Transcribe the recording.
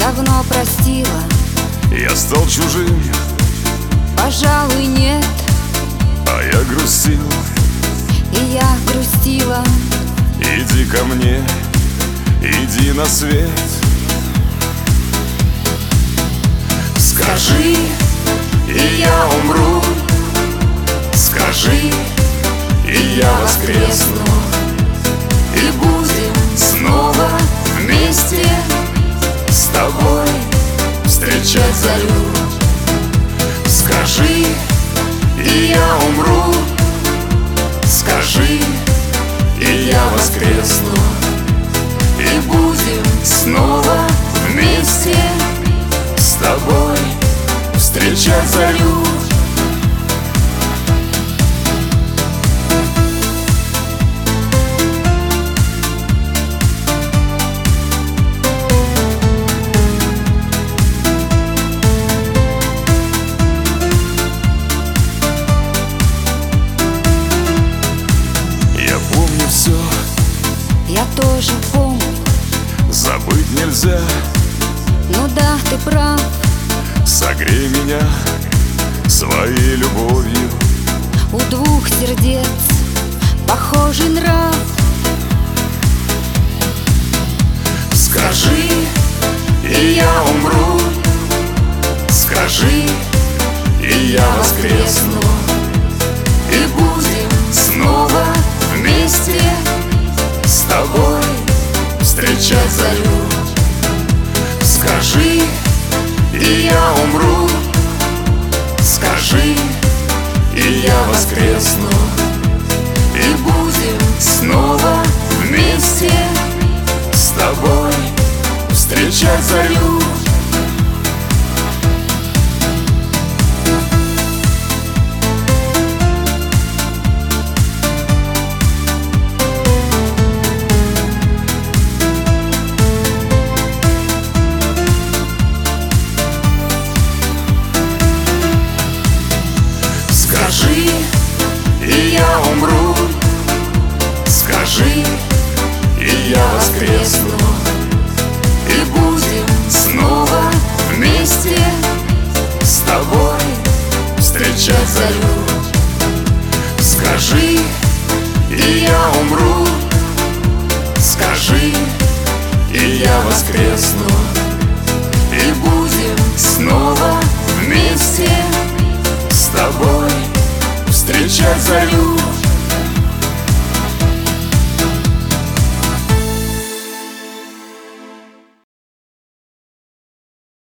давно простила. Я стал чужим, Пожалуй, нет, а я грустил. и я грустила. Иди ко мне, иди на свет. Скажи, и я умру. Скажи, и я воскресну. И будем снова вместе с тобой встречать зарю. Скажи, и я умру. Скажи, и я воскресну. И будем снова вместе с тобой встречать зарю. Все, Я тоже помню. забыть нельзя. Ну да, ты прав. Согрей меня своей любовью. У двух сердец похожий нрав. Скажи, и я умру. Скажи, и я воскресну. И будем снова вместе с тобой встречать зарю. Скажи, и я умру. Скажи, и я воскресну. И будем снова вместе с тобой встречать зарю. Скажи, и я умру. Скажи, и я воскресну. И будем снова вместе с тобой встречать зарю. Скажи, и я умру. Скажи, и я воскресну. И будем снова вместе с тобой встречать зарю.